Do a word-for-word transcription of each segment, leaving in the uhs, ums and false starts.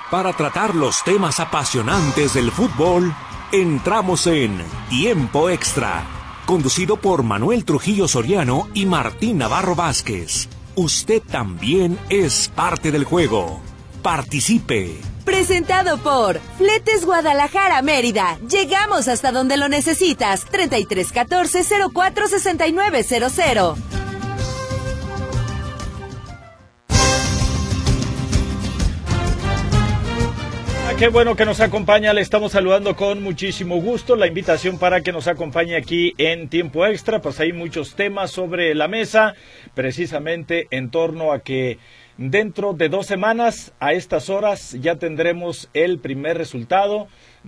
Para tratar los temas apasionantes del fútbol, entramos en Tiempo Extra, conducido por Manuel Trujillo Soriano y Martín Navarro Vázquez. Usted también es parte del juego. Participe. Presentado por Fletes Guadalajara Mérida. Llegamos hasta donde lo necesitas. treinta y tres catorce cero cuatro sesenta y nueve cero cero. Qué bueno que nos acompaña, le estamos saludando con muchísimo gusto. La invitación para que nos acompañe aquí en Tiempo Extra, pues hay muchos temas sobre la mesa, precisamente en torno a que dentro de dos semanas, a estas horas, ya tendremos el primer resultado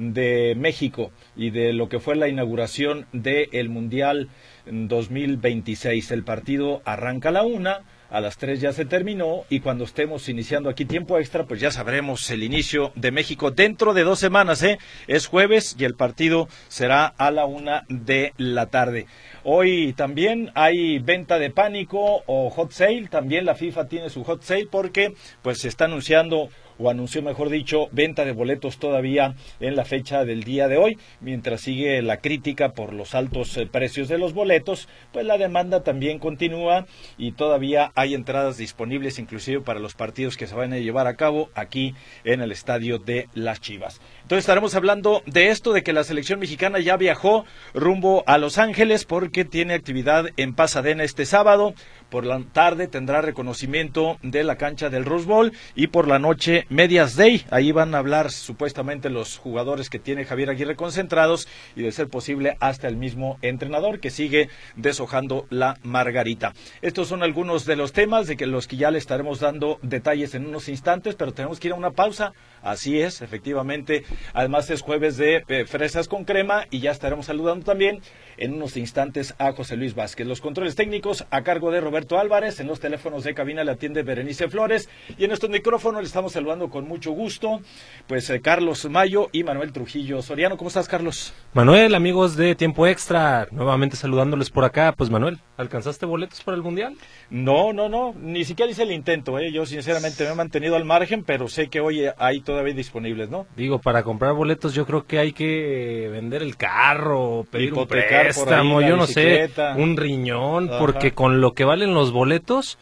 de México y de lo que fue la inauguración del Mundial dos mil veintiséis. El partido arranca a la una. A las tres ya se terminó y cuando estemos iniciando aquí Tiempo Extra, pues ya sabremos el inicio de México dentro de dos semanas, ¿eh? Es jueves y el partido será a la una de la tarde. Hoy también hay venta de pánico o hot sale, también la FIFA tiene su hot sale porque pues se está anunciando o anunció mejor dicho, venta de boletos todavía en la fecha del día de hoy, mientras sigue la crítica por los altos eh, precios de los boletos, pues la demanda también continúa y todavía hay entradas disponibles inclusive para los partidos que se van a llevar a cabo aquí en el estadio de Las Chivas. Entonces estaremos hablando de esto, de que la selección mexicana ya viajó rumbo a Los Ángeles porque tiene actividad en Pasadena este sábado. Por la tarde tendrá reconocimiento de la cancha del Rose Bowl y por la noche Medias Day. Ahí van a hablar supuestamente los jugadores que tiene Javier Aguirre concentrados y de ser posible hasta el mismo entrenador que sigue deshojando la margarita. Estos son algunos de los temas de que los que ya le estaremos dando detalles en unos instantes, pero tenemos que ir a una pausa. Así es, efectivamente. Además es jueves de eh, fresas con crema y ya estaremos saludando también en unos instantes a José Luis Vázquez. Los controles técnicos a cargo de Roberto Álvarez. En los teléfonos de cabina le atiende Berenice Flores y en estos micrófonos le estamos saludando con mucho gusto pues eh, Carlos Mayo y Manuel Trujillo Soriano. ¿Cómo estás, Carlos? Manuel, amigos de Tiempo Extra, nuevamente saludándoles por acá. Pues Manuel, ¿alcanzaste boletos para el Mundial? No, no, no, ni siquiera hice el intento, ¿eh? Yo sinceramente me he mantenido al margen, pero sé que hoy hay todavía disponibles, ¿no? Digo, para comprar boletos yo creo que hay que vender el carro, pedir hipotecar un préstamo, por ahí, yo no bicicleta. sé, un riñón, Ajá. Porque con lo que valen los boletos,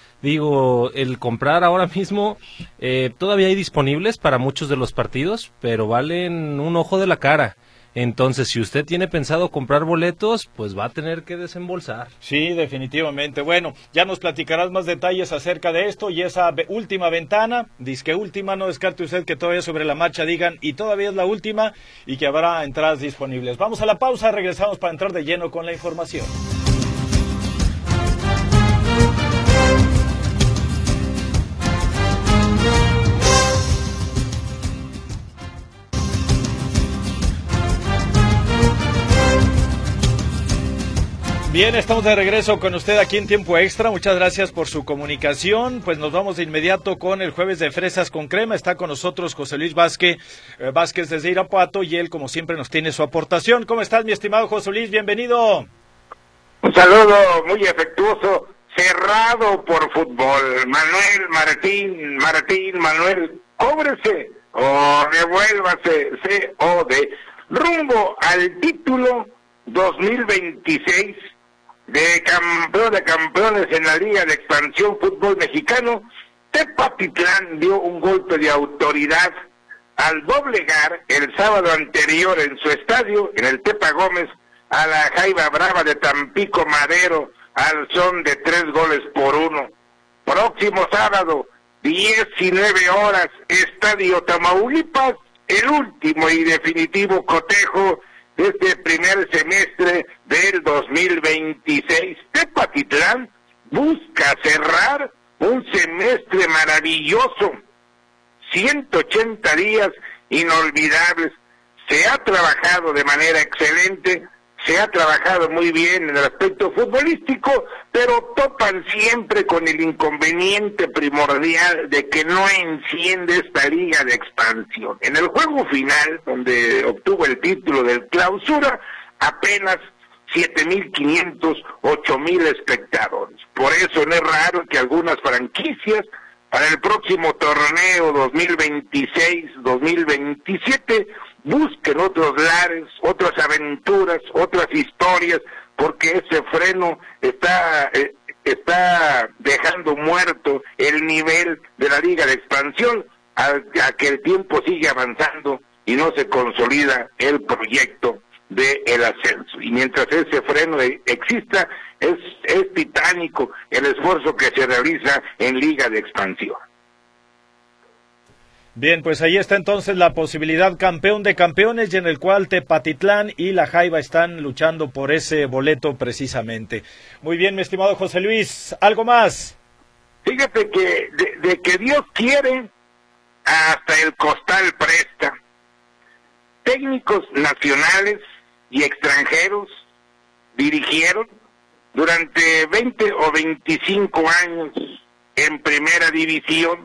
digo, el comprar ahora mismo, eh, todavía hay disponibles para muchos de los partidos, pero valen un ojo de la cara. Entonces, si usted tiene pensado comprar boletos, pues va a tener que desembolsar. Sí, definitivamente. Bueno, ya nos platicarás más detalles acerca de esto y esa ve- última ventana, disque última, no descarte usted que todavía sobre la marcha digan y todavía es la última y que habrá entradas disponibles. Vamos a la pausa, regresamos para entrar de lleno con la información. Bien, estamos de regreso con usted aquí en Tiempo Extra. Muchas gracias por su comunicación. Pues nos vamos de inmediato con el jueves de fresas con crema. Está con nosotros José Luis Vázquez, eh, Vázquez desde Irapuato y él, como siempre, nos tiene su aportación. ¿Cómo estás, mi estimado José Luis? Bienvenido. Un saludo muy afectuoso, cerrado por fútbol. Manuel, Martín, Martín, Manuel, cóbrese o revuélvase, C O D, rumbo al título dos mil veintiséis de campeón de campeones en la Liga de Expansión Fútbol Mexicano. Tepatitlán dio un golpe de autoridad al doblegar el sábado anterior en su estadio, en el Tepa Gómez, a la Jaiba Brava de Tampico Madero al son de tres goles por uno. Próximo sábado, diecinueve horas, Estadio Tamaulipas, el último y definitivo cotejo de este primer semestre del dos mil veintiséis. Tepatitlán busca cerrar un semestre maravilloso, ciento ochenta días inolvidables. Se ha trabajado de manera excelente, se ha trabajado muy bien en el aspecto futbolístico, pero topan siempre con el inconveniente primordial de que no enciende esta liga de expansión. En el juego final, donde obtuvo el título del Clausura, apenas siete mil quinientos, ocho mil espectadores. Por eso no es raro que algunas franquicias para el próximo torneo dos mil veintiséis dos mil veintisiete, busquen otros lares, otras aventuras, otras historias, porque ese freno está eh, está dejando muerto el nivel de la Liga de Expansión, a, a que el tiempo sigue avanzando y no se consolida el proyecto de el ascenso. Y mientras ese freno exista, es, es titánico el esfuerzo que se realiza en Liga de Expansión. Bien, pues ahí está entonces la posibilidad campeón de campeones, y en el cual Tepatitlán y La Jaiba están luchando por ese boleto precisamente. Muy bien, mi estimado José Luis, ¿algo más? Fíjate que de, de que Dios quiere, hasta el costal presta. Técnicos nacionales y extranjeros dirigieron durante veinte o veinticinco años en primera división,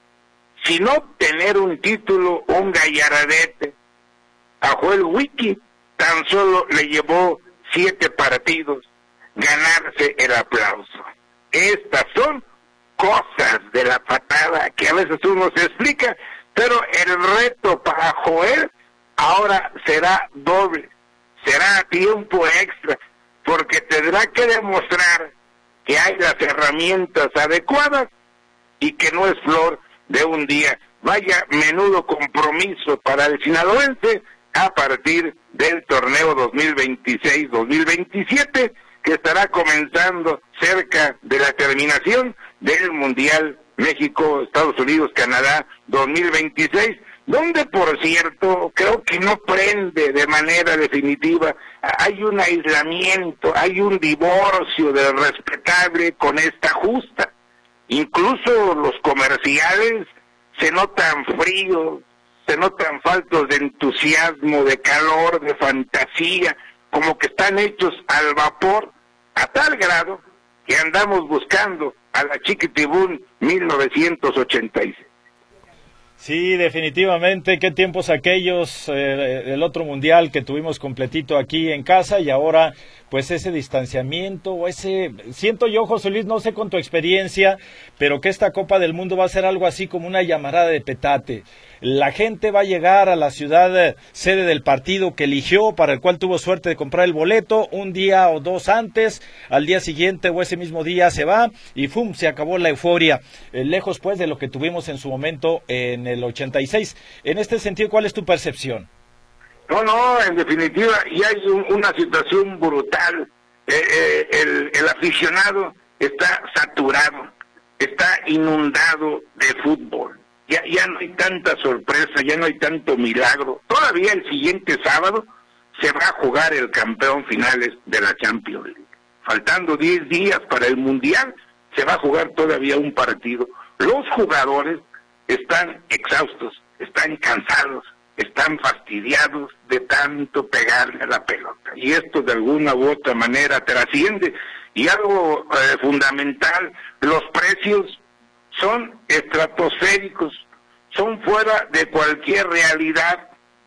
sin obtener un título, un gallardete. A Joel Wiki tan solo le llevó siete partidos ganarse el aplauso. Estas son cosas de la patada que a veces uno se explica, pero el reto para Joel ahora será doble, será a tiempo extra, porque tendrá que demostrar que hay las herramientas adecuadas y que no es flor de un día. Vaya menudo compromiso para el sinaloense a partir del torneo dos mil veintiséis dos mil veintisiete, que estará comenzando cerca de la terminación del Mundial México, Estados Unidos, Canadá dos mil veintiséis, donde, por cierto, creo que no prende de manera definitiva. Hay un aislamiento, hay un divorcio del respetable con esta justa. Incluso los comerciales se notan fríos, se notan faltos de entusiasmo, de calor, de fantasía, como que están hechos al vapor, a tal grado que andamos buscando a la Chiquitibún mil novecientos ochenta y seis. Sí, definitivamente, qué tiempos aquellos, eh, el otro mundial que tuvimos completito aquí en casa, y ahora pues ese distanciamiento, o ese, siento yo, José Luis, no sé con tu experiencia, pero que esta Copa del Mundo va a ser algo así como una llamarada de petate. La gente va a llegar a la ciudad eh, sede del partido que eligió, para el cual tuvo suerte de comprar el boleto un día o dos antes, al día siguiente o ese mismo día se va y ¡fum!, se acabó la euforia, eh, lejos pues de lo que tuvimos en su momento en el ochenta y seis. En este sentido, ¿cuál es tu percepción? No, no, en definitiva, y hay un, una situación brutal. Eh, eh, el, el aficionado está saturado, está inundado de fútbol. Ya, ya no hay tanta sorpresa, ya no hay tanto milagro. Todavía el siguiente sábado se va a jugar el campeón finales de la Champions League. Faltando diez días para el Mundial, se va a jugar todavía un partido. Los jugadores están exhaustos, están cansados, están fastidiados de tanto pegarle a la pelota. Y esto de alguna u otra manera trasciende. Y algo eh, fundamental, los precios son estratosféricos, son fuera de cualquier realidad.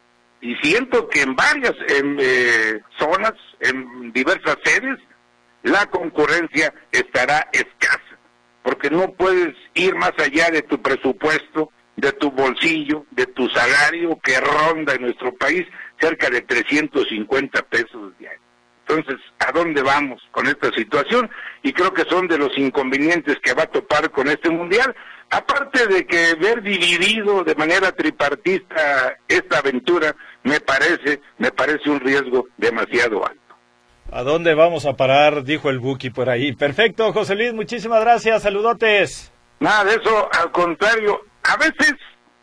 Y siento que en varias en, eh, zonas, en diversas sedes, la concurrencia estará escasa, porque no puedes ir más allá de tu presupuesto, de tu bolsillo, de tu salario, que ronda en nuestro país cerca de trescientos cincuenta pesos diarios. Entonces, ¿a dónde vamos con esta situación? Y creo que son de los inconvenientes que va a topar con este Mundial, aparte de que ver dividido de manera tripartista esta aventura, me parece, me parece un riesgo demasiado alto. ¿A dónde vamos a parar?, dijo el Buki por ahí. Perfecto, José Luis, muchísimas gracias, saludotes. Nada de eso, al contrario, a veces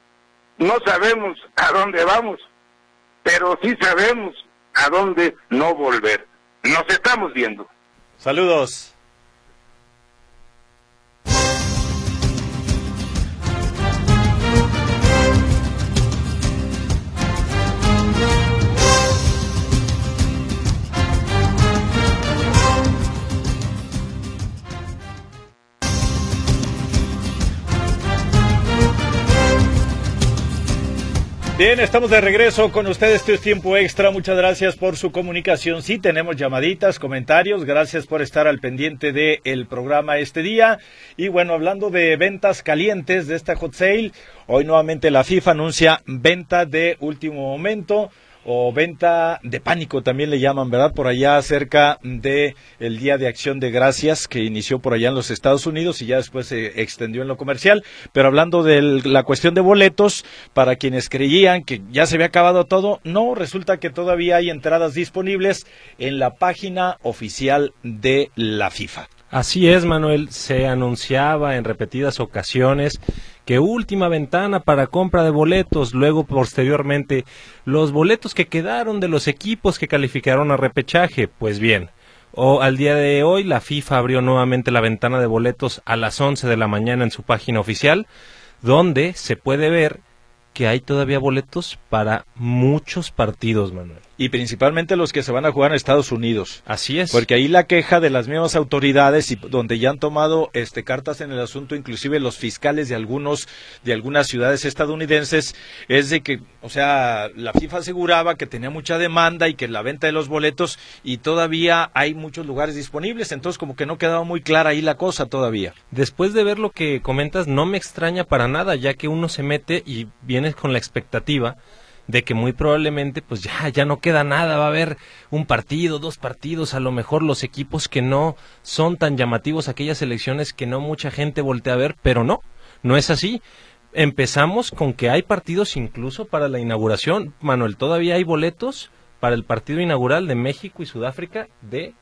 no sabemos a dónde vamos, pero sí sabemos a dónde no volver. Nos estamos viendo. Saludos. Bien, estamos de regreso con ustedes, esto es Tiempo Extra, muchas gracias por su comunicación, sí tenemos llamaditas, comentarios, gracias por estar al pendiente del programa este día, y bueno, hablando de ventas calientes de esta hot sale, hoy nuevamente la FIFA anuncia venta de último momento, o venta de pánico también le llaman, ¿verdad? Por allá cerca de el Día de Acción de Gracias que inició por allá en los Estados Unidos y ya después se extendió en lo comercial. Pero hablando de la cuestión de boletos, para quienes creían que ya se había acabado todo, no, resulta que todavía hay entradas disponibles en la página oficial de la FIFA. Así es, Manuel, se anunciaba en repetidas ocasiones que última ventana para compra de boletos, luego posteriormente los boletos que quedaron de los equipos que calificaron a repechaje. Pues bien, o al día de hoy la FIFA abrió nuevamente la ventana de boletos a las once de la mañana en su página oficial, donde se puede ver que hay todavía boletos para muchos partidos, Manuel. Y principalmente los que se van a jugar en Estados Unidos. Así es. Porque ahí la queja de las mismas autoridades y donde ya han tomado este cartas en el asunto, inclusive los fiscales de algunos de algunas ciudades estadounidenses, es de que, o sea, la FIFA aseguraba que tenía mucha demanda y que la venta de los boletos y todavía hay muchos lugares disponibles, entonces como que no quedaba muy clara ahí la cosa todavía. Después de ver lo que comentas, no me extraña para nada, ya que uno se mete y viene con la expectativa de que muy probablemente pues ya, ya no queda nada, va a haber un partido, dos partidos, a lo mejor los equipos que no son tan llamativos, aquellas selecciones que no mucha gente voltea a ver, pero no, no es así. Empezamos con que hay partidos incluso para la inauguración, Manuel, todavía hay boletos para el partido inaugural de México y Sudáfrica de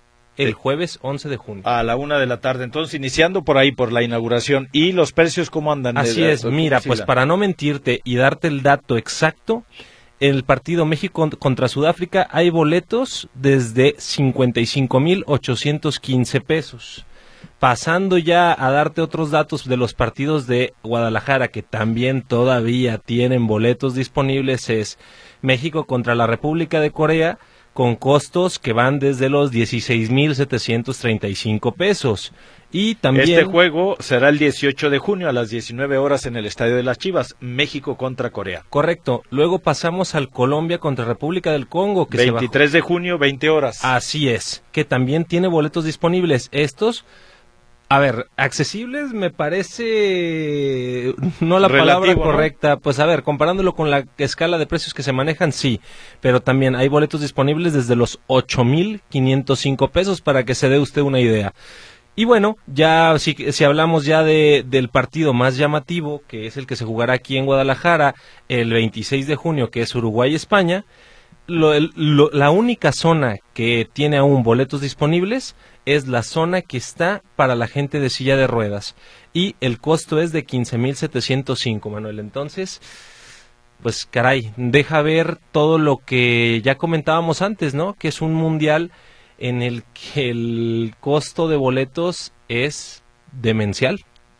el jueves once de junio. A la una de la tarde, entonces iniciando por ahí, por la inauguración. ¿Y los precios cómo andan? Así es, mira, pues para no mentirte y darte el dato exacto, el partido México contra Sudáfrica hay boletos desde cincuenta y cinco mil ochocientos quince pesos. Pasando ya a darte otros datos de los partidos de Guadalajara, que también todavía tienen boletos disponibles, es México contra la República de Corea, con costos que van desde los dieciséis mil setecientos treinta y cinco pesos. Y también este juego será el dieciocho de junio a las diecinueve horas en el Estadio de las Chivas, México contra Corea. Correcto. Luego pasamos al Colombia contra República del Congo, que veintitrés de junio, veinte horas. Así es, que también tiene boletos disponibles. Estos, a ver, accesibles me parece no la Relativo, palabra ¿no? correcta, pues a ver, comparándolo con la escala de precios que se manejan, sí, pero también hay boletos disponibles desde los ocho mil quinientos cinco pesos para que se dé usted una idea. Y bueno, ya si, si hablamos ya de, del partido más llamativo, que es el que se jugará aquí en Guadalajara el veintiséis de junio, que es Uruguay-España, Lo, lo, la única zona que tiene aún boletos disponibles es la zona que está para la gente de silla de ruedas y el costo es de quince mil setecientos cinco, Manuel. Entonces, pues caray, deja ver todo lo que ya comentábamos antes, ¿no? Que es un mundial en el que el costo de boletos es demencial.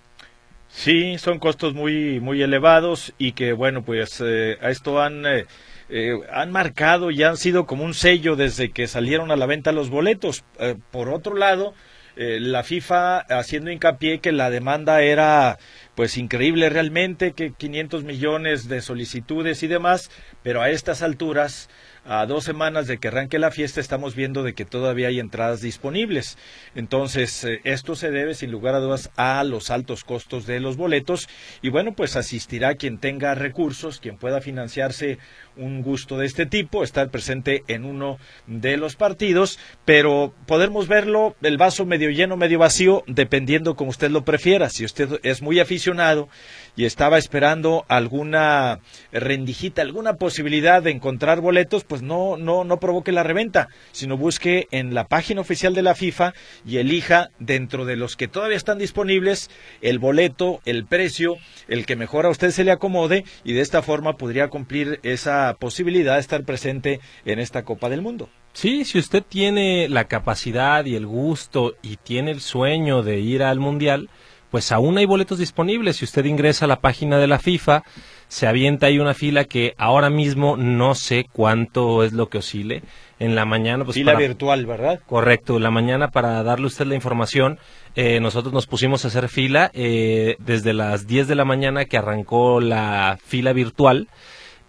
Sí, son costos muy muy elevados y que bueno, pues eh, a esto han eh, eh, han marcado y han sido como un sello desde que salieron a la venta los boletos. Eh, por otro lado, eh, la FIFA haciendo hincapié que la demanda era pues increíble realmente, que quinientos millones de solicitudes y demás, pero a estas alturas, a dos semanas de que arranque la fiesta, estamos viendo de que todavía hay entradas disponibles. Entonces, eh, esto se debe sin lugar a dudas a los altos costos de los boletos y bueno, pues asistirá quien tenga recursos, quien pueda financiarse un gusto de este tipo, estar presente en uno de los partidos, pero podemos verlo el vaso medio lleno, medio vacío, dependiendo como usted lo prefiera. Si usted es muy aficionado y estaba esperando alguna rendijita, alguna posibilidad de encontrar boletos, pues no, no, no provoque la reventa, sino busque en la página oficial de la FIFA y elija dentro de los que todavía están disponibles el boleto, el precio, el que mejor a usted se le acomode y de esta forma podría cumplir esa posibilidad de estar presente en esta Copa del Mundo. Sí, si usted tiene la capacidad y el gusto y tiene el sueño de ir al Mundial, pues aún hay boletos disponibles. Si usted ingresa a la página de la FIFA, se avienta ahí una fila que ahora mismo no sé cuánto es lo que oscile. En la mañana, pues fila para... virtual, ¿verdad? Correcto, en la mañana para darle a usted la información, eh, nosotros nos pusimos a hacer fila eh, desde las diez de la mañana que arrancó la fila virtual.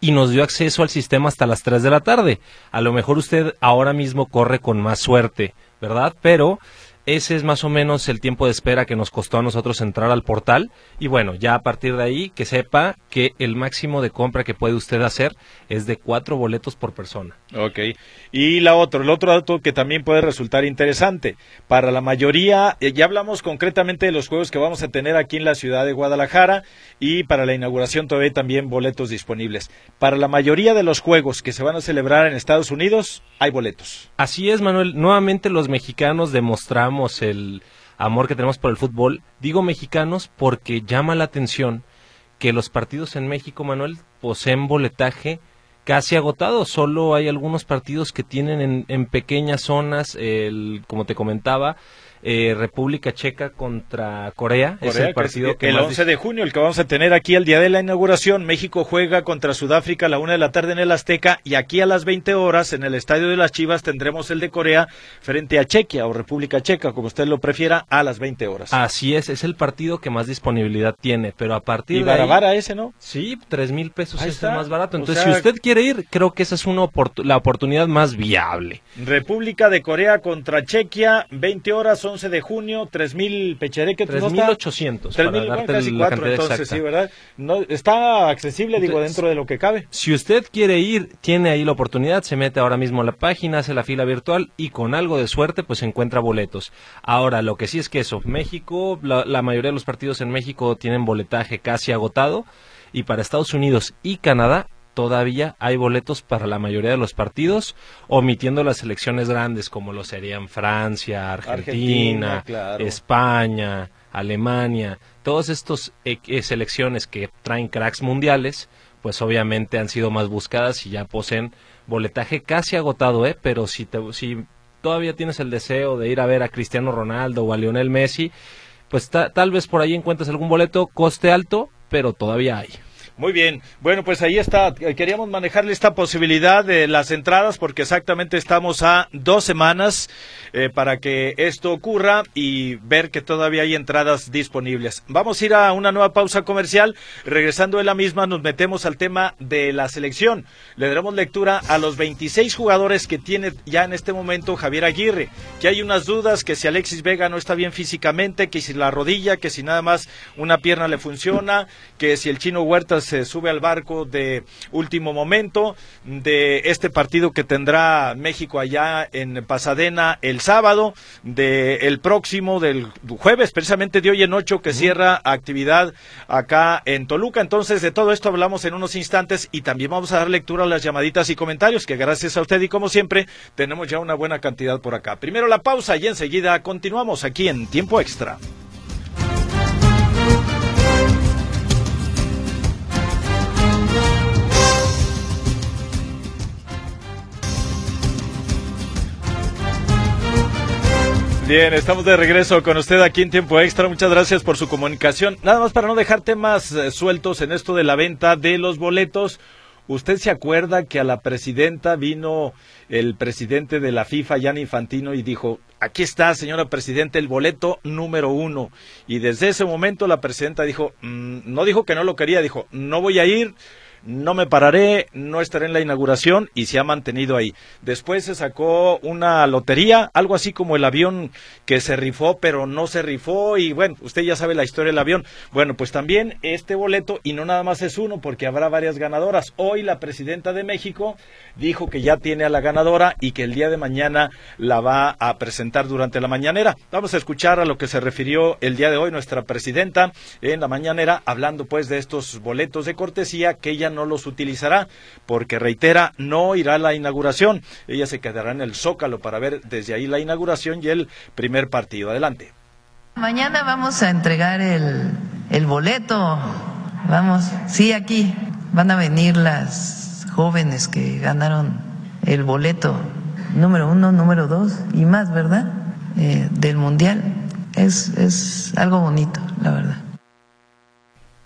y nos dio acceso al sistema hasta las tres de la tarde. A lo mejor usted ahora mismo corre con más suerte, ¿verdad? Pero ese es más o menos el tiempo de espera que nos costó a nosotros entrar al portal, y bueno, ya a partir de ahí que sepa que el máximo de compra que puede usted hacer es de cuatro boletos por persona. Ok, y la otro, el otro dato que también puede resultar interesante, para la mayoría, eh, ya hablamos concretamente de los juegos que vamos a tener aquí en la ciudad de Guadalajara, y para la inauguración todavía hay también boletos disponibles. Para la mayoría de los juegos que se van a celebrar en Estados Unidos, hay boletos. Así es, Manuel, nuevamente los mexicanos demostramos el amor que tenemos por el fútbol. Digo mexicanos porque llama la atención que los partidos en México, Manuel, poseen boletaje casi agotado. Solo hay algunos partidos que tienen en, en pequeñas zonas, el, como te comentaba, eh, República Checa contra Corea, Corea es el partido que, es que el más once de junio, el que vamos a tener aquí el día de la inauguración. México juega contra Sudáfrica a la una de la tarde en el Azteca, y aquí a las veinte horas en el Estadio de las Chivas tendremos el de Corea frente a Chequia o República Checa, como usted lo prefiera, a las veinte horas. Así es, es el partido que más disponibilidad tiene, pero a partir y de Barabara ahí, ese, ¿no? Sí, tres mil pesos Ahí es está. el más barato. Entonces, O sea, si usted quiere ir, creo que esa es una oportu- la oportunidad más viable. República de Corea contra Chequia, veinte horas, once de junio, tres mil pechereque. tres mil ochocientos tres para mil, darte casi la cuatro, cantidad entonces exacta. sí, ¿verdad? No, está accesible, digo, Entonces, dentro de lo que cabe. Si usted quiere ir, tiene ahí la oportunidad, se mete ahora mismo a la página, hace la fila virtual y con algo de suerte pues encuentra boletos. Ahora, lo que sí es que eso, México, la, la mayoría de los partidos en México tienen boletaje casi agotado, y para Estados Unidos y Canadá todavía hay boletos para la mayoría de los partidos, omitiendo las selecciones grandes como lo serían Francia, Argentina, Argentina, claro. España, Alemania. Todas estas eh, eh, selecciones que traen cracks mundiales, pues obviamente han sido más buscadas y ya poseen boletaje casi agotado, ¿eh? Pero si, te, si todavía tienes el deseo de ir a ver a Cristiano Ronaldo o a Lionel Messi, pues ta, tal vez por ahí encuentres algún boleto, coste alto, pero todavía hay. Muy bien, bueno, pues ahí está, queríamos manejarle esta posibilidad de las entradas porque exactamente estamos a dos semanas eh, para que esto ocurra y ver que todavía hay entradas disponibles. Vamos a ir a una nueva pausa comercial, regresando de la misma nos metemos al tema de la selección. Le daremos lectura a los veintiséis jugadores que tiene ya en este momento Javier Aguirre, que hay unas dudas, que si Alexis Vega no está bien físicamente, que si la rodilla, que si nada más una pierna le funciona, que si el Chino Huerta se sube al barco de último momento, de este partido que tendrá México allá en Pasadena el sábado, de el próximo, del jueves, precisamente de hoy en ocho, que uh-huh. cierra actividad acá en Toluca. Entonces, de todo esto hablamos en unos instantes y también vamos a dar lectura a las llamaditas y comentarios, que gracias a usted y como siempre, tenemos ya una buena cantidad por acá. Primero la pausa y enseguida continuamos aquí en Tiempo Extra. Bien, estamos de regreso con usted aquí en Tiempo Extra. Muchas gracias por su comunicación. Nada más para no dejar temas eh, sueltos en esto de la venta de los boletos. ¿Usted se acuerda que a la presidenta vino el presidente de la FIFA, Gianni Infantino, y dijo, aquí está, señora presidenta, el boleto número uno? Y desde ese momento la presidenta dijo, mmm, no dijo que no lo quería, dijo, no voy a ir, no me pararé, no estaré en la inauguración, y se ha mantenido ahí. Después se sacó una lotería, algo así como el avión que se rifó, pero no se rifó, y bueno, usted ya sabe la historia del avión. Bueno, pues también este boleto, y no nada más es uno, porque habrá varias ganadoras. Hoy la presidenta de México dijo que ya tiene a la ganadora y que el día de mañana la va a presentar durante la mañanera. Vamos a escuchar a lo que se refirió el día de hoy nuestra presidenta en la mañanera, hablando pues de estos boletos de cortesía que ella no los utilizará, porque reitera, no irá a la inauguración. Ella se quedará en el Zócalo para ver desde ahí la inauguración y el primer partido. Adelante. Mañana vamos a entregar el, el boleto. Vamos, sí, aquí van a venir las jóvenes que ganaron el boleto número uno, número dos y más, ¿verdad? Eh, del Mundial. Es, es algo bonito, la verdad.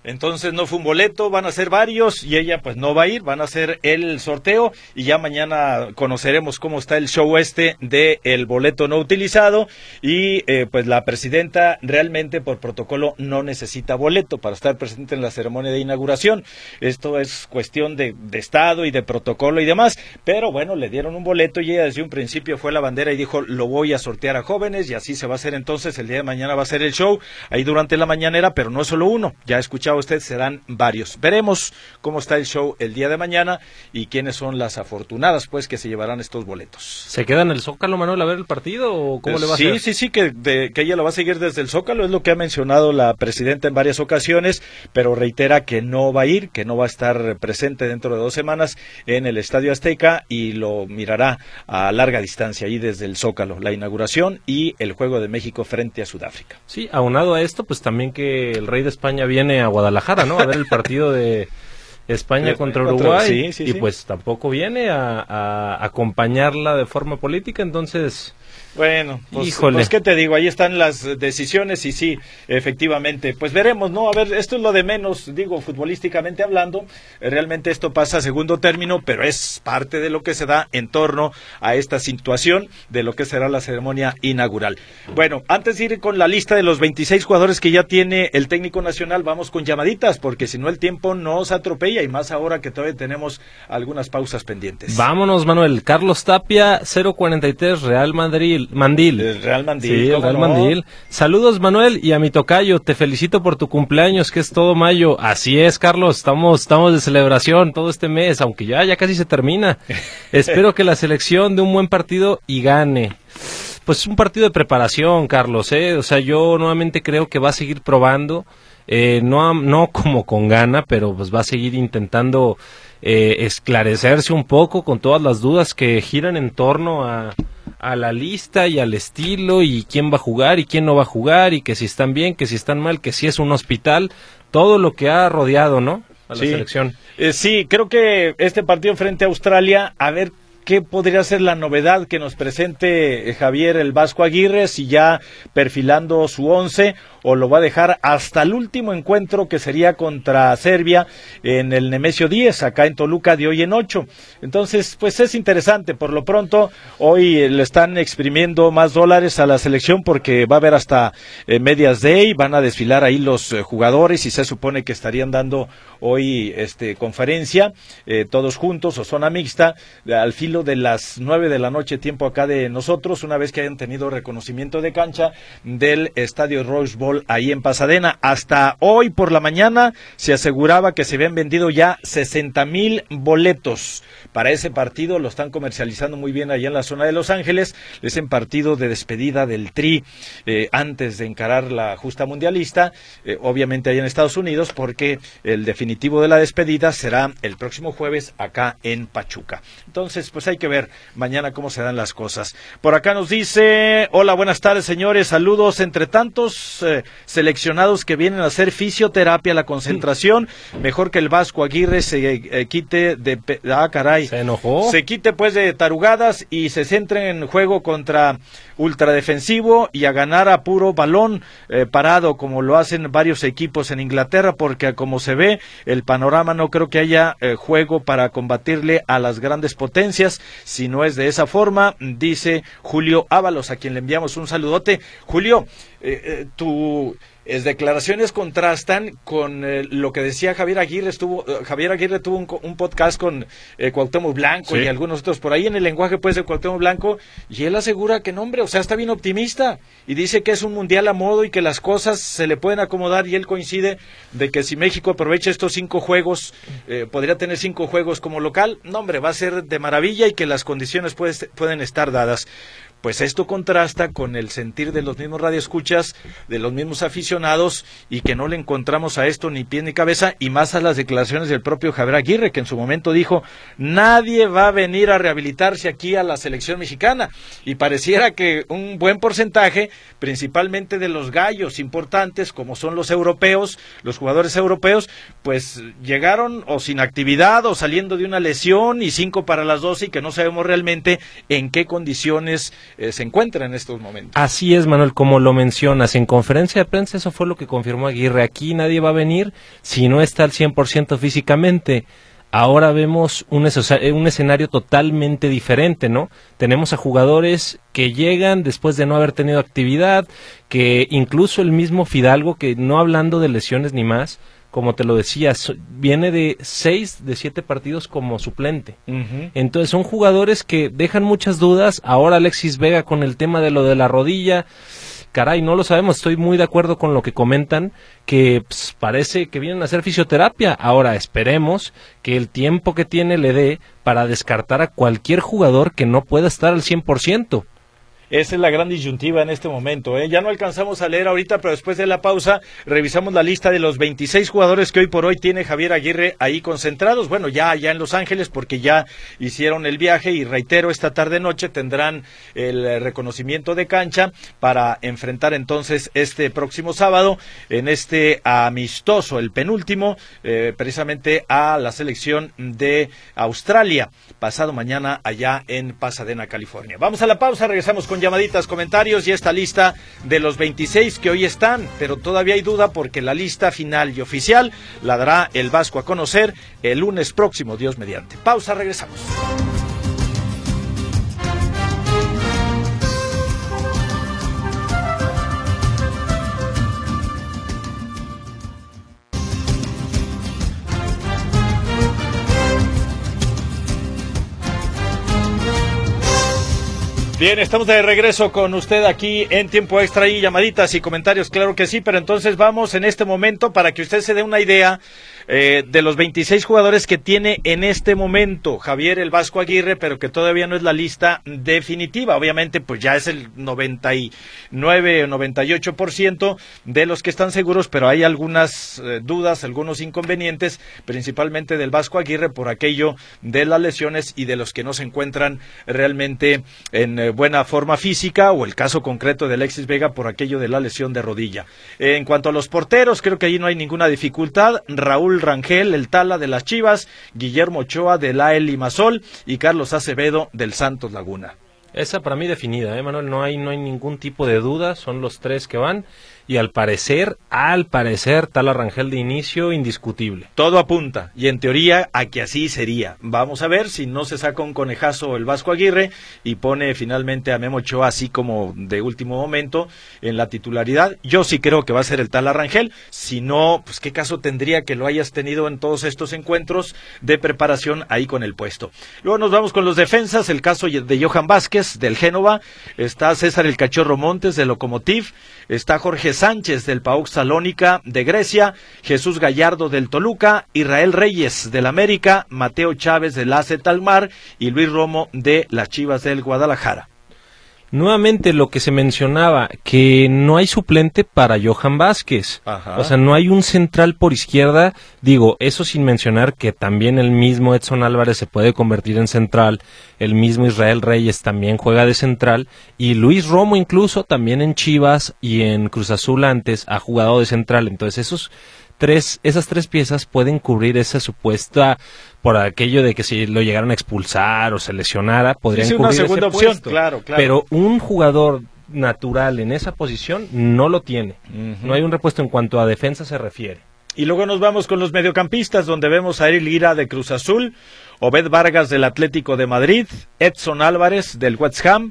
Entonces no fue un boleto, van a ser varios y ella pues no va a ir, van a hacer el sorteo y ya mañana conoceremos cómo está el show este de el boleto no utilizado y eh, pues la presidenta realmente por protocolo no necesita boleto para estar presente en la ceremonia de inauguración. Esto es cuestión de, de estado y de protocolo y demás, pero bueno, le dieron un boleto y ella desde un principio fue la bandera y dijo lo voy a sortear a jóvenes y así se va a hacer entonces, el día de mañana va a ser el show ahí durante la mañanera, pero no es solo uno, ya ha escuchado usted, serán varios. Veremos cómo está el show el día de mañana y quiénes son las afortunadas pues que se llevarán estos boletos. ¿Se queda en el Zócalo, Manuel, a ver el partido o cómo eh, le va sí, a hacer? Sí, sí, sí, que, de, que ella lo va a seguir desde el Zócalo, es lo que ha mencionado la presidenta en varias ocasiones, pero reitera que no va a ir, que no va a estar presente dentro de dos semanas en el Estadio Azteca y lo mirará a larga distancia ahí desde el Zócalo, la inauguración y el Juego de México frente a Sudáfrica. Sí, aunado a esto, pues también que el rey de España viene a Guadalajara, ¿no? A ver el partido de España contra Uruguay sí, sí, y sí. Pues tampoco viene a, a acompañarla de forma política, entonces... Bueno, pues, pues qué te digo, ahí están las decisiones y sí, efectivamente, pues veremos, ¿no? A ver, esto es lo de menos, digo, futbolísticamente hablando, realmente esto pasa a segundo término, pero es parte de lo que se da en torno a esta situación de lo que será la ceremonia inaugural. Bueno, antes de ir con la lista de los veintiséis jugadores que ya tiene el técnico nacional, vamos con llamaditas, porque si no el tiempo nos atropella y más ahora que todavía tenemos algunas pausas pendientes. Vámonos, Manuel. Carlos Tapia, cero cuarenta y tres, Real Madrid. Mandil. El Real Mandil. Sí, el Real no? Mandil. Saludos, Manuel, y a mi tocayo, te felicito por tu cumpleaños, que es todo mayo. Así es, Carlos, estamos estamos de celebración todo este mes, aunque ya, ya casi se termina. Espero que la selección dé un buen partido y gane. Pues un partido de preparación, Carlos, ¿eh? O sea, yo nuevamente creo que va a seguir probando, eh, no, no como con gana, pero pues va a seguir intentando eh, esclarecerse un poco con todas las dudas que giran en torno a... a la lista y al estilo y quién va a jugar y quién no va a jugar y que si están bien, que si están mal, que si es un hospital, todo lo que ha rodeado, ¿no? A la sí. selección. Eh, sí, creo que este partido frente a Australia, a ver qué podría ser la novedad que nos presente Javier el Vasco Aguirre, si ya perfilando su once o lo va a dejar hasta el último encuentro que sería contra Serbia en el Nemesio diez, acá en Toluca de hoy en ocho. Entonces, pues es interesante, por lo pronto hoy le están exprimiendo más dólares a la selección porque va a haber hasta eh, medias day, van a desfilar ahí los eh, jugadores y se supone que estarían dando hoy este conferencia, eh, todos juntos o zona mixta, al filo de las nueve de la noche, tiempo acá de nosotros, una vez que hayan tenido reconocimiento de cancha del estadio Rose Bowl ahí en Pasadena. Hasta hoy por la mañana se aseguraba que se habían vendido ya sesenta mil boletos para ese partido, lo están comercializando muy bien allá en la zona de Los Ángeles, es en partido de despedida del Tri, eh, antes de encarar la justa mundialista, eh, obviamente allá en Estados Unidos, porque el definitivo de la despedida será el próximo jueves acá en Pachuca. Entonces, pues hay que ver mañana cómo se dan las cosas. Por acá nos dice, hola, buenas tardes, señores, saludos. Entre tantos eh, seleccionados que vienen a hacer fisioterapia, la concentración, mejor que el Vasco Aguirre se eh, quite de... Ah, caray. ¿Se enojó? Se quite pues de tarugadas y se centre en juego contra ultradefensivo y a ganar a puro balón eh, parado, como lo hacen varios equipos en Inglaterra, porque como se ve el panorama, no creo que haya eh, juego para combatirle a las grandes potencias, si no es de esa forma, dice Julio Ábalos, a quien le enviamos un saludote. Julio, eh, eh, tu... Es, declaraciones contrastan con eh, lo que decía Javier Aguirre. Estuvo uh, Javier Aguirre tuvo un, un podcast con eh, Cuauhtémoc Blanco, sí, y algunos otros por ahí en el lenguaje pues de Cuauhtémoc Blanco, y él asegura que no, hombre, o sea, está bien optimista y dice que es un mundial a modo y que las cosas se le pueden acomodar, y él coincide de que si México aprovecha estos cinco juegos, eh, podría tener cinco juegos como local, no, hombre, va a ser de maravilla y que las condiciones puede, pueden estar dadas. Pues esto contrasta con el sentir de los mismos radioescuchas, de los mismos aficionados, y que no le encontramos a esto ni pie ni cabeza, y más a las declaraciones del propio Javier Aguirre, que en su momento dijo, nadie va a venir a rehabilitarse aquí a la selección mexicana, y pareciera que un buen porcentaje, principalmente de los gallos importantes, como son los europeos, los jugadores europeos, pues llegaron o sin actividad o saliendo de una lesión, y cinco para las doce, y que no sabemos realmente en qué condiciones eh, se encuentra en estos momentos. Así es, Manuel, como lo mencionas, en conferencia de prensa eso fue lo que confirmó Aguirre. Aquí nadie va a venir si no está al cien por ciento físicamente. Ahora vemos un, un escenario totalmente diferente, ¿no? Tenemos a jugadores que llegan después de no haber tenido actividad, que incluso el mismo Fidalgo, que no hablando de lesiones ni más, como te lo decía, viene de seis de siete partidos como suplente. Uh-huh. Entonces son jugadores que dejan muchas dudas. Ahora Alexis Vega con el tema de lo de la rodilla, caray, no lo sabemos. Estoy muy de acuerdo con lo que comentan, que pues, parece que vienen a hacer fisioterapia. Ahora esperemos que el tiempo que tiene le dé para descartar a cualquier jugador que no pueda estar al cien por ciento. Esa es la gran disyuntiva en este momento, ¿eh? Ya no alcanzamos a leer ahorita, pero después de la pausa revisamos la lista de los veintiséis jugadores que hoy por hoy tiene Javier Aguirre ahí concentrados. Bueno, ya allá en Los Ángeles, porque ya hicieron el viaje y reitero, esta tarde-noche tendrán el reconocimiento de cancha para enfrentar entonces este próximo sábado en este amistoso, el penúltimo, eh, precisamente a la selección de Australia, pasado mañana allá en Pasadena, California. Vamos a la pausa, regresamos con llamaditas, comentarios y esta lista de los veintiséis que hoy están, pero todavía hay duda porque la lista final y oficial la dará el Vasco a conocer el lunes próximo, Dios mediante. Pausa, regresamos. Bien, estamos de regreso con usted aquí en Tiempo Extra y llamaditas y comentarios, claro que sí, pero entonces vamos en este momento para que usted se dé una idea eh, de los veintiséis jugadores que tiene en este momento Javier el Vasco Aguirre, pero que todavía no es la lista definitiva. Obviamente, pues ya es el noventa y nueve o noventa y ocho por ciento de los que están seguros, pero hay algunas eh, dudas, algunos inconvenientes, principalmente del Vasco Aguirre por aquello de las lesiones y de los que no se encuentran realmente en eh, buena forma física, o el caso concreto de Alexis Vega por aquello de la lesión de rodilla. En cuanto a los porteros, creo que allí no hay ninguna dificultad. Raúl Rangel, el Tala de las Chivas, Guillermo Ochoa del A E L Limassol y Carlos Acevedo del Santos Laguna. Esa para mí definida, ¿eh, Manuel? No hay, no hay ningún tipo de duda, son los tres que van. Y al parecer, al parecer, Tala Rangel de inicio indiscutible. Todo apunta, y en teoría a que así sería. Vamos a ver si no se saca un conejazo el Vasco Aguirre y pone finalmente a Memo Ochoa así como de último momento en la titularidad. Yo sí creo que va a ser el Tala Rangel. Si no, pues qué caso tendría que lo hayas tenido en todos estos encuentros de preparación ahí con el puesto. Luego nos vamos con los defensas, el caso de Johan Vázquez del Génova, está César el Cachorro Montes del Lokomotiv, está Jorge Sánchez del PAOK Salónica de Grecia, Jesús Gallardo del Toluca, Israel Reyes del América, Mateo Chávez del A Z Almar y Luis Romo de las Chivas del Guadalajara. Nuevamente lo que se mencionaba, que no hay suplente para Johan Vázquez. Ajá. O sea, no hay un central por izquierda. Digo, eso sin mencionar que también el mismo Edson Álvarez se puede convertir en central, el mismo Israel Reyes también juega de central, y Luis Romo incluso también en Chivas y en Cruz Azul antes ha jugado de central. Entonces esos tres, esas tres piezas pueden cubrir esa supuesta, por aquello de que si lo llegaran a expulsar o se lesionara, podrían sí, sí, cubrir una segunda ese opción, puesto. Claro, claro. Pero un jugador natural en esa posición no lo tiene. Uh-huh. No hay un repuesto en cuanto a defensa se refiere. Y luego nos vamos con los mediocampistas, donde vemos a Eric Lira de Cruz Azul, Obed Vargas del Atlético de Madrid, Edson Álvarez del West Ham.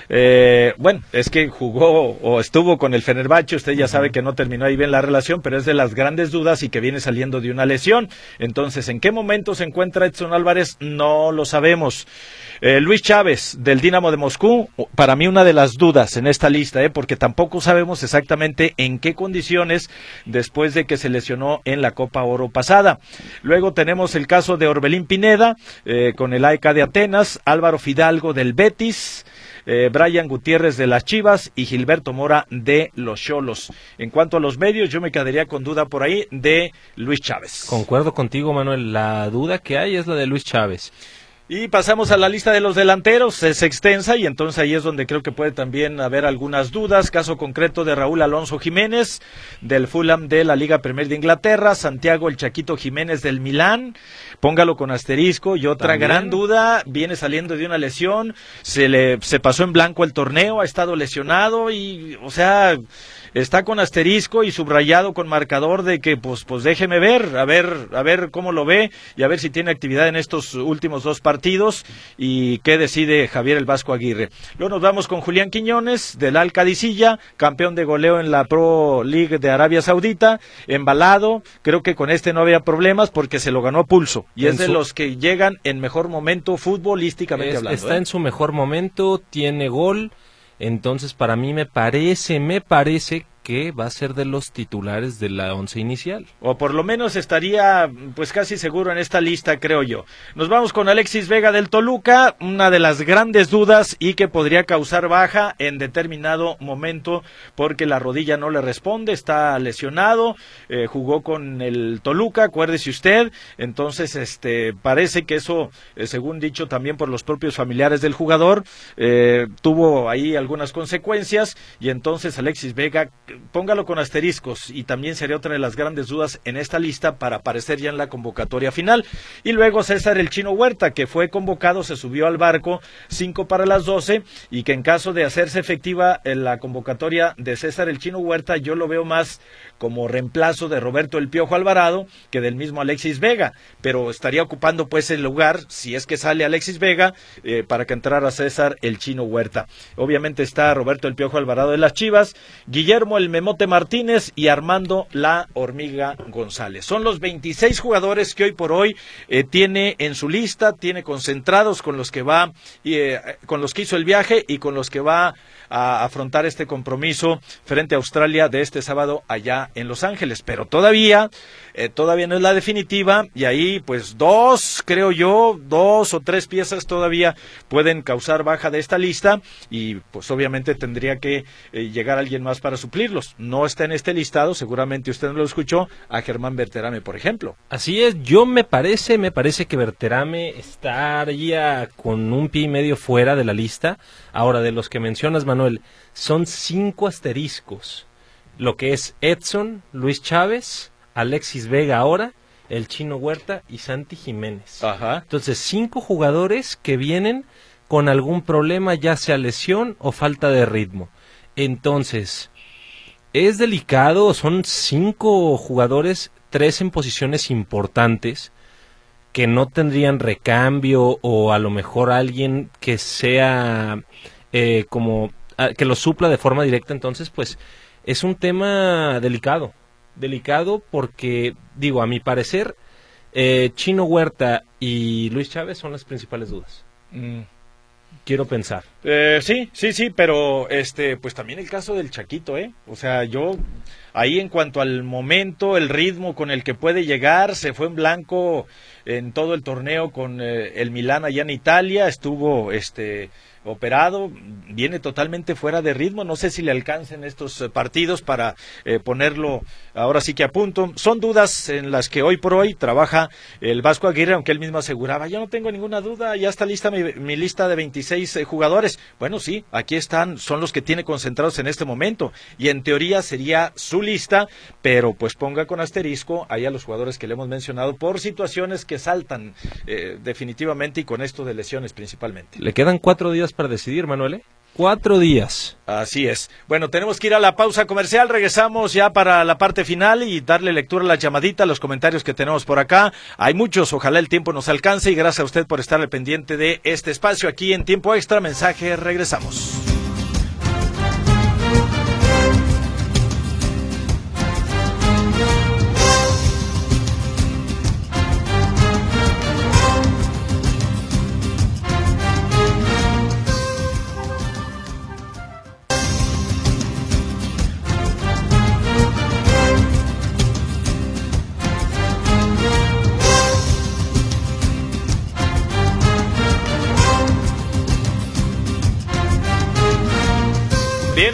Eh, bueno, es que jugó o estuvo con el Fenerbahce, usted ya sabe que no terminó ahí bien la relación, pero es de las grandes dudas y que viene saliendo de una lesión. Entonces, ¿en qué momento se encuentra Edson Álvarez? No lo sabemos. Eh, Luis Chávez del Dinamo de Moscú, para mí una de las dudas en esta lista, eh, porque tampoco sabemos exactamente en qué condiciones después de que se lesionó en la Copa Oro pasada. Luego tenemos el caso de Orbelín Pineda eh, con el A E K de Atenas, Álvaro Fidalgo del Betis, Eh, Brian Gutiérrez de las Chivas y Gilberto Mora de los Xolos. En cuanto a los medios, yo me quedaría con duda por ahí de Luis Chávez. Concuerdo contigo, Manuel, la duda que hay es la de Luis Chávez. Y pasamos a la lista de los delanteros, es extensa y entonces ahí es donde creo que puede también haber algunas dudas. Caso concreto de Raúl Alonso Jiménez, del Fulham de la Liga Premier de Inglaterra, Santiago el Chaquito Jiménez del Milán, póngalo con asterisco. Y otra ¿También? gran duda, viene saliendo de una lesión, se le se pasó en blanco el torneo, ha estado lesionado y, o sea, está con asterisco y subrayado con marcador de que pues pues déjeme ver, a ver, a ver cómo lo ve y a ver si tiene actividad en estos últimos dos partidos y qué decide Javier el Vasco Aguirre. Luego nos vamos con Julián Quiñones del Al Qadisiyah, campeón de goleo en la Pro League de Arabia Saudita, embalado, creo que con este no había problemas porque se lo ganó a pulso y en es de su... los que llegan en mejor momento futbolísticamente es, hablando. Está ¿eh? en su mejor momento, tiene gol. Entonces, para mí me parece, me parece que va a ser de los titulares de la once inicial. O por lo menos estaría pues casi seguro en esta lista, creo yo. Nos vamos con Alexis Vega del Toluca, una de las grandes dudas y que podría causar baja en determinado momento porque la rodilla no le responde, está lesionado, eh, jugó con el Toluca, acuérdese usted, entonces este parece que eso, eh, según dicho también por los propios familiares del jugador, eh, tuvo ahí algunas consecuencias y entonces Alexis Vega, póngalo con asteriscos y también sería otra de las grandes dudas en esta lista para aparecer ya en la convocatoria final. Y luego César el Chino Huerta, que fue convocado, se subió al barco cinco para las doce y que en caso de hacerse efectiva en la convocatoria de César el Chino Huerta, yo lo veo más como reemplazo de Roberto el Piojo Alvarado que del mismo Alexis Vega, pero estaría ocupando pues el lugar, si es que sale Alexis Vega, eh, para que entrara César el Chino Huerta. Obviamente está Roberto el Piojo Alvarado de las Chivas, Guillermo el Memote Martínez y Armando la Hormiga González. Son los veintiséis jugadores que hoy por hoy eh, tiene en su lista, tiene concentrados con los que va, eh, con los que hizo el viaje y con los que va a afrontar este compromiso frente a Australia de este sábado allá en Los Ángeles, pero todavía, eh, todavía no es la definitiva y ahí pues dos, creo yo, dos o tres piezas todavía pueden causar baja de esta lista y pues obviamente tendría que eh, llegar alguien más para suplirlos. No está en este listado, seguramente usted no lo escuchó, a Germán Berterame, por ejemplo. Así es, yo me parece, me parece que Berterame estaría con un pie y medio fuera de la lista. Ahora, de los que mencionas, Manuel, son cinco asteriscos, lo que es Edson, Luis Chávez, Alexis Vega ahora, el Chino Huerta y Santi Jiménez. Ajá. Entonces, cinco jugadores que vienen con algún problema, ya sea lesión o falta de ritmo. Entonces, es delicado, son cinco jugadores, tres en posiciones importantes, que no tendrían recambio o a lo mejor alguien que sea eh, como a, que lo supla de forma directa. Entonces pues es un tema delicado, delicado porque digo, a mi parecer eh, Chino Huerta y Luis Chávez son las principales dudas. Mm. Quiero pensar. Eh, sí, sí, sí, pero este, pues también el caso del Chaquito, ¿eh? O sea, yo ahí en cuanto al momento, el ritmo con el que puede llegar, se fue en blanco en todo el torneo con eh, el Milán allá en Italia, estuvo este operado, viene totalmente fuera de ritmo, no sé si le alcancen estos eh, partidos para eh, ponerlo ahora sí que a punto. Son dudas en las que hoy por hoy trabaja el Vasco Aguirre, aunque él mismo aseguraba, yo no tengo ninguna duda, ya está lista mi, mi lista de veintiséis eh, jugadores. Bueno, sí, aquí están, son los que tiene concentrados en este momento, y en teoría sería su lista, pero pues ponga con asterisco ahí a los jugadores que le hemos mencionado por situaciones que saltan eh, definitivamente y con esto de lesiones principalmente. Le quedan cuatro días para decidir, Manuel, ¿eh? Cuatro días. Así es. Bueno, tenemos que ir a la pausa comercial, regresamos ya para la parte final y darle lectura a la llamadita, a los comentarios que tenemos por acá. Hay muchos, ojalá el tiempo nos alcance y gracias a usted por estar al pendiente de este espacio aquí en Tiempo Extra. Mensaje, regresamos.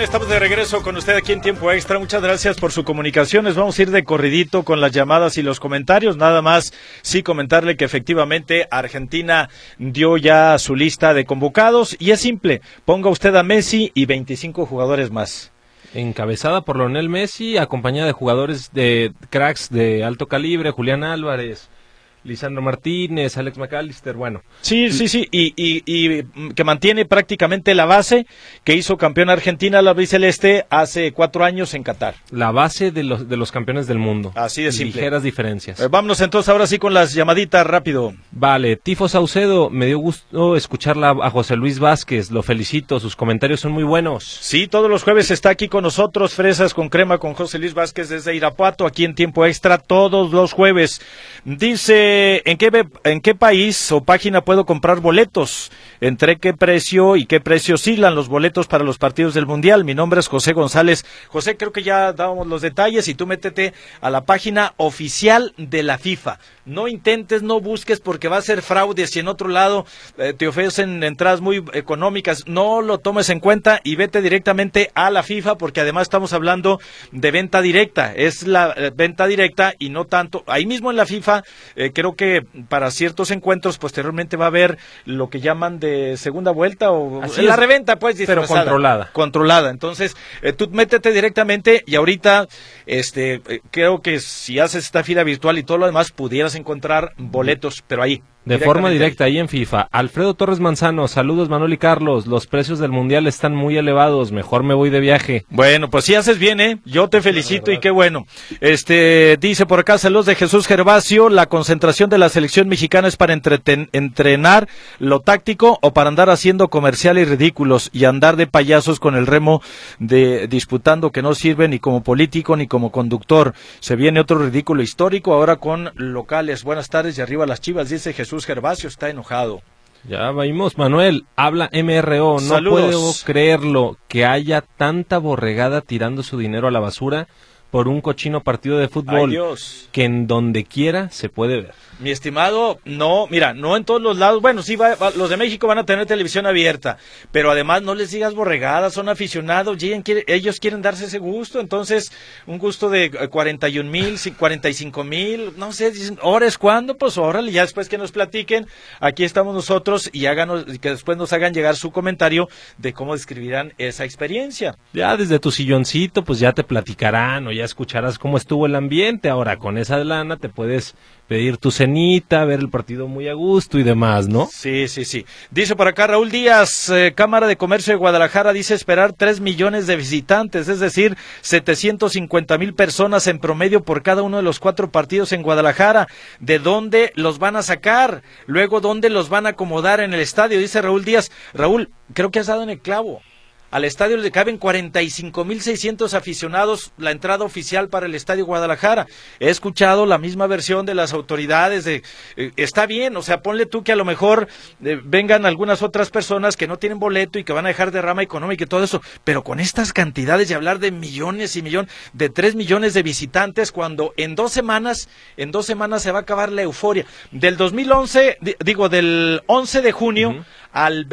bien, estamos de regreso con usted aquí en Tiempo Extra. Muchas gracias por su comunicación. Les vamos a ir de corridito con las llamadas y los comentarios. Nada más sí comentarle que efectivamente Argentina dio ya su lista de convocados y es simple, ponga usted a Messi y veinticinco jugadores más. Encabezada por Lionel Messi, acompañada de jugadores de cracks de alto calibre, Julián Álvarez, Lisandro Martínez, Alex McAllister, bueno. Sí, sí, sí, y, y, y que mantiene prácticamente la base que hizo campeón Argentina, la albiceleste, hace cuatro años en Qatar. La base de los de los campeones del mundo. Así de simple. Ligeras diferencias. Eh, vámonos entonces ahora sí con las llamaditas, rápido. Vale, Tifo Saucedo, me dio gusto escucharla a José Luis Vázquez, lo felicito, sus comentarios son muy buenos. Sí, todos los jueves está aquí con nosotros, Fresas con Crema con José Luis Vázquez desde Irapuato, aquí en Tiempo Extra, todos los jueves. Dice, ¿en qué, en qué país o página puedo comprar boletos? ¿Entre qué precio y qué precio oscilan los boletos para los partidos del Mundial? Mi nombre es José González. José, creo que ya dábamos los detalles y tú métete a la página oficial de la FIFA. No intentes, no busques porque va a ser fraude si en otro lado eh, te ofrecen entradas muy económicas. No lo tomes en cuenta y vete directamente a la FIFA porque además estamos hablando de venta directa. Es la eh, venta directa y no tanto. Ahí mismo en la FIFA eh, creo que para ciertos encuentros posteriormente va a haber lo que llaman de segunda vuelta o Así la es, reventa, pues, pero controlada. Controlada. Entonces, eh, tú métete directamente y ahorita este eh, creo que si haces esta fila virtual y todo lo demás pudieras encontrar boletos, pero ahí. De forma directa, ahí en FIFA. Alfredo Torres Manzano, saludos Manuel y Carlos, los precios del Mundial están muy elevados, mejor me voy de viaje. Bueno, pues sí haces bien, ¿eh? Yo te felicito y qué bueno. Este, dice por acá, saludos de Jesús Gervasio, la concentración de la selección mexicana es para entreten, entrenar lo táctico o para andar haciendo comerciales ridículos y andar de payasos con el remo de disputando que no sirve ni como político ni como conductor. Se viene otro ridículo histórico ahora con locales. Buenas tardes y arriba las Chivas, dice Jesús. Jesús Gervasio está enojado. Ya vimos, Manuel, habla M R O, no Saludos. puedo creerlo que haya tanta borregada tirando su dinero a la basura por un cochino partido de fútbol. Ay, Dios. Que en donde quiera se puede ver. Mi estimado, no, mira, no en todos los lados, bueno, sí, va, va, los de México van a tener televisión abierta, pero además no les digas borregadas, son aficionados, quiere, ellos quieren darse ese gusto, entonces, un gusto de cuarenta y un mil, cuarenta y cinco mil, no sé, dicen, ¿ahora es cuándo? Pues órale, ya después que nos platiquen, aquí estamos nosotros y háganos, que después nos hagan llegar su comentario de cómo describirán esa experiencia. Ya desde tu silloncito, pues ya te platicarán o ya escucharás cómo estuvo el ambiente, ahora con esa lana te puedes pedir tu cenita, ver el partido muy a gusto y demás, ¿no? Sí, sí, sí. Dice por acá Raúl Díaz, eh, Cámara de Comercio de Guadalajara dice esperar tres millones de visitantes, es decir, setecientos cincuenta mil personas en promedio por cada uno de los cuatro partidos en Guadalajara. ¿De dónde los van a sacar? Luego, ¿dónde los van a acomodar en el estadio? Dice Raúl Díaz. Raúl, creo que has dado en el clavo. Al estadio le caben cuarenta y cinco mil seiscientos aficionados, la entrada oficial para el Estadio Guadalajara. He escuchado la misma versión de las autoridades de, eh, está bien, o sea, ponle tú que a lo mejor eh, vengan algunas otras personas que no tienen boleto y que van a dejar derrama económica y todo eso, pero con estas cantidades y hablar de millones y millones, de tres millones de visitantes, cuando en dos semanas, en dos semanas se va a acabar la euforia. Del dos mil once, digo, del once de junio uh-huh. al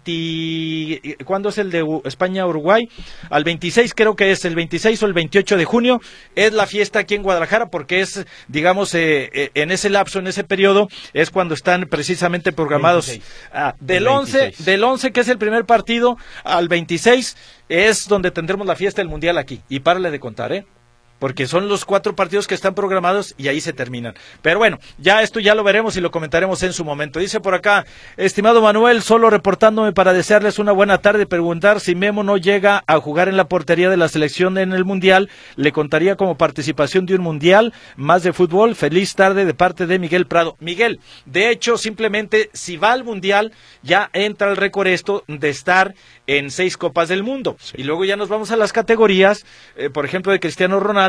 veinte, ¿cuándo es el de España-Uruguay? Al veintiséis, creo que es el veintiséis o el veintiocho de junio, es la fiesta aquí en Guadalajara, porque es, digamos, eh, eh, en ese lapso, en ese periodo, es cuando están precisamente programados. Ah, del once, del once, que es el primer partido, al veintiséis, es donde tendremos la fiesta del Mundial aquí. Y párale de contar, ¿eh? Porque son los cuatro partidos que están programados y ahí se terminan. Pero bueno, ya esto ya lo veremos y lo comentaremos en su momento. Dice por acá, estimado Manuel, solo reportándome para desearles una buena tarde y preguntar si Memo no llega a jugar en la portería de la selección en el Mundial, ¿le contaría como participación de un Mundial más de fútbol? Feliz tarde de parte de Miguel Prado. Miguel, de hecho, simplemente si va al Mundial, ya entra el récord esto de estar en seis Copas del Mundo. Sí. Y luego ya nos vamos a las categorías, eh, por ejemplo, de Cristiano Ronaldo,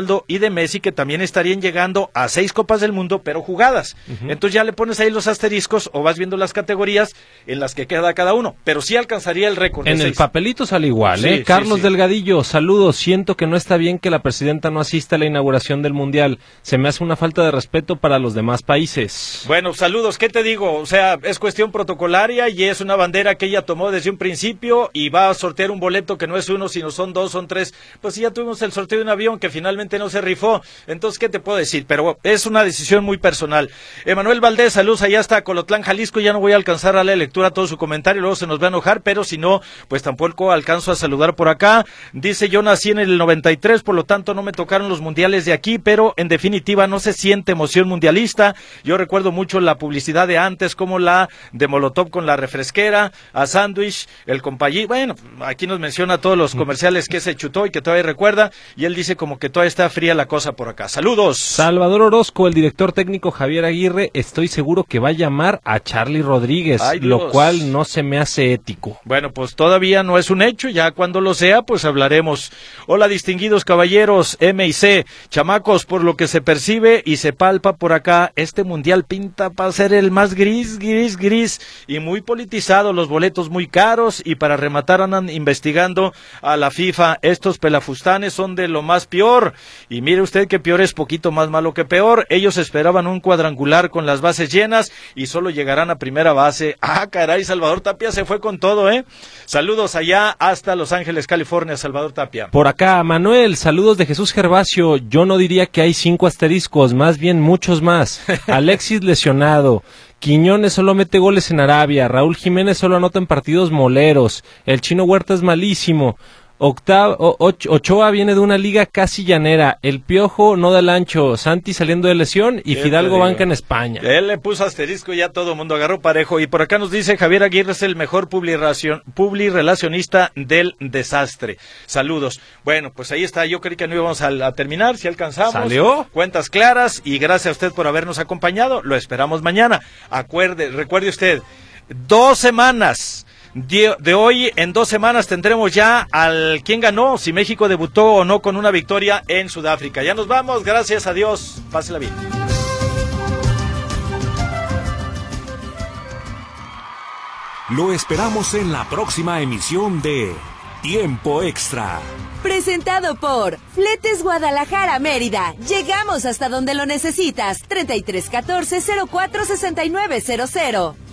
Ronaldo y de Messi, que también estarían llegando a seis Copas del Mundo, pero jugadas. Uh-huh. Entonces ya le pones ahí los asteriscos o vas viendo las categorías en las que queda cada uno, pero sí alcanzaría el récord. En de el seis. papelito sale igual, sí, ¿eh? Sí, Carlos sí. Delgadillo, saludos, siento que no está bien que la presidenta no asista a la inauguración del Mundial, se me hace una falta de respeto para los demás países. Bueno, saludos, ¿qué te digo? O sea, es cuestión protocolaria y es una bandera que ella tomó desde un principio y va a sortear un boleto que no es uno, sino son dos, son tres. Pues sí, ya tuvimos el sorteo de un avión que finalmente no se rifó, entonces, ¿qué te puedo decir? Pero es una decisión muy personal. Emanuel Valdés, saludos allá hasta Colotlán, Jalisco, ya no voy a alcanzar a la lectura todo su comentario, luego se nos va a enojar, pero si no, pues tampoco alcanzo a saludar por acá. Dice, yo nací en el noventa y tres, por lo tanto no me tocaron los mundiales de aquí, pero en definitiva no se siente emoción mundialista. Yo recuerdo mucho la publicidad de antes, como la de Molotov con la refresquera, a sándwich, el compayí, bueno, aquí nos menciona todos los comerciales que se chutó y que todavía recuerda, y él dice como que todavía está fría la cosa por acá. Saludos. Salvador Orozco, el director técnico Javier Aguirre, estoy seguro que va a llamar a Charly Rodríguez, Ay, lo cual no se me hace ético. Bueno, pues todavía no es un hecho, ya cuando lo sea, pues hablaremos. Hola, distinguidos caballeros, M y C, chamacos, por lo que se percibe y se palpa por acá, este mundial pinta para ser el más gris, gris, gris y muy politizado, los boletos muy caros y para rematar andan investigando a la FIFA, estos pelafustanes son de lo más peor y mire usted que peor es poquito más malo que peor, ellos esperaban un cuadrangular con las bases llenas y solo llegarán a primera base. Ah, caray, Salvador Tapia se fue con todo, ¿eh? Saludos allá hasta Los Ángeles, California, Salvador Tapia. Por acá, Manuel, saludos de Jesús Gervasio, yo no diría que hay cinco asteriscos, más bien muchos más. Alexis lesionado, Quiñones solo mete goles en Arabia, Raúl Jiménez solo anota en partidos moleros, el Chino Huerta es malísimo, Octav, o, Ochoa viene de una liga casi llanera, el Piojo no da el ancho, Santi saliendo de lesión y Fidalgo banca en España. Él le puso asterisco y ya todo el mundo agarró parejo. Y por acá nos dice Javier Aguirre es el mejor publirelacionista del desastre. Saludos. Bueno, pues ahí está, yo creí que no íbamos a, a terminar, si alcanzamos. ¿Salió? Cuentas claras y gracias a usted por habernos acompañado, lo esperamos mañana. Acuerde, recuerde usted, dos semanas... De, de hoy en dos semanas tendremos ya al quién ganó, si México debutó o no con una victoria en Sudáfrica. Ya nos vamos, gracias a Dios, pásela bien. Lo esperamos en la próxima emisión de Tiempo Extra. Presentado por Fletes Guadalajara Mérida. Llegamos hasta donde lo necesitas. treinta y tres catorce cero cuatro sesenta y nueve cero cero.